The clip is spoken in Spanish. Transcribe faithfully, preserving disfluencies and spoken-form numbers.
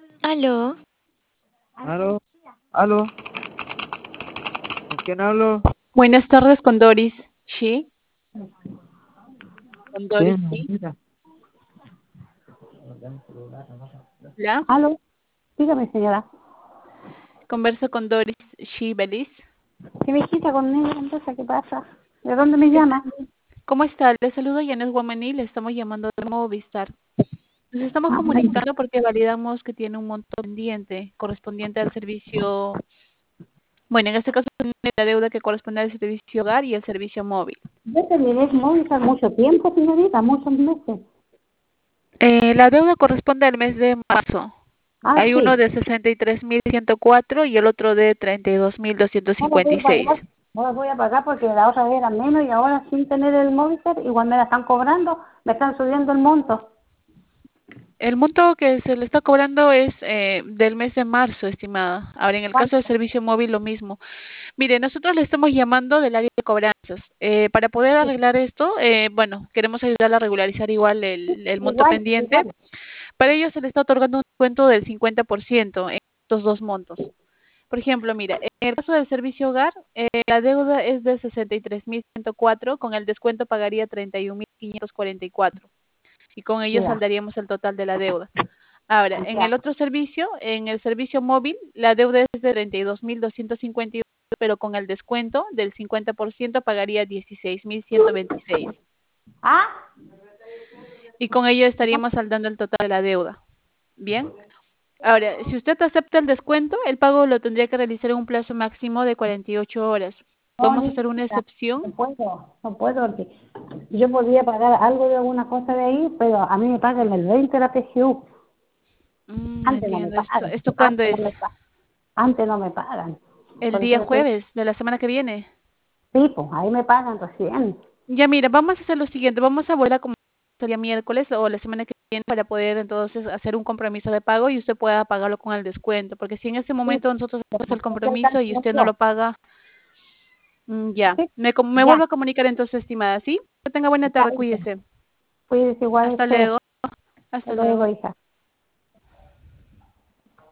Aló, Aló, aló, ¿con quién hablo? Buenas tardes con Doris. ¿Sí? Con Sí, Doris, sí. mira. ¿La? Aló, dígame, señora. Converso con Doris. ¿Sí, Belis? ¿Qué visita con ella, entonces? ¿Qué pasa? ¿De dónde me ¿Qué llama? tal? ¿Cómo está? Le saludo Yanes Guamaní. Le estamos llamando de Movistar. Nos estamos Ah, bueno. comunicando porque validamos que tiene un monto pendiente correspondiente al servicio. Bueno, en este caso tiene la deuda que corresponde al servicio hogar y el servicio móvil. Yo terminé Mónica mucho tiempo, señorita, muchos meses. Eh, la deuda corresponde al mes de marzo. Ah, Hay uno sí. de sesenta y tres mil ciento cuatro y el otro de treinta y dos mil doscientos No las cincuenta voy y a seis. pagar. No las voy a pagar porque la otra vez era menos y ahora sin tener el móvil, igual me la están cobrando, me están subiendo el monto. El monto que se le está cobrando es eh, del mes de marzo, estimada. Ahora, en el caso del ¿Cuánto? servicio móvil, lo mismo. Mire, nosotros le estamos llamando del área de cobranzas. Eh, para poder Sí. arreglar esto, eh, bueno, queremos ayudarla a regularizar igual el, el monto Igual, pendiente. igual. Para ello se le está otorgando un descuento del cincuenta por ciento en estos dos montos. Por ejemplo, mira, en el caso del servicio hogar, eh, la deuda es de sesenta y tres mil ciento cuatro, con el descuento pagaría treinta y un mil quinientos cuarenta y cuatro y con ello Ya, saldaríamos el total de la deuda. Ahora, en el ya. otro servicio, en el servicio móvil, la deuda es de treinta y dos mil doscientos cincuenta y uno, pero con el descuento del cincuenta por ciento pagaría dieciséis mil ciento veintiséis Ah, y con ello estaríamos saldando el total de la deuda. Bien. Ahora, si usted acepta el descuento, el pago lo tendría que realizar en un plazo máximo de cuarenta y ocho horas. no, Vamos a hacer una niña, excepción. no puedo, no puedo, porque yo podría pagar algo de alguna cosa de ahí, pero a mí me pagan el veinte de la P G U. Mm, Antes no me entiendo. ¿Esto, pagan, esto cuándo antes no es? me pagan, antes no me pagan. El Por eso día le estoy, jueves de la semana que viene. sí, pues ahí me pagan recién. Ya mira, vamos a hacer lo siguiente, vamos a volver a como sería miércoles o la semana que viene para poder entonces hacer un compromiso de pago y usted pueda pagarlo con el descuento, porque si en ese Sí, momento nosotros hacemos el hacer compromiso y usted no lo cancelación. paga, mm, ya, Sí, me, com- me ya, vuelvo a comunicar entonces, estimada, ¿sí? Que tenga buena ya, tarde, hija. cuídese. Cuídese igual Hasta usted. luego, Hasta hasta luego, luego. hija.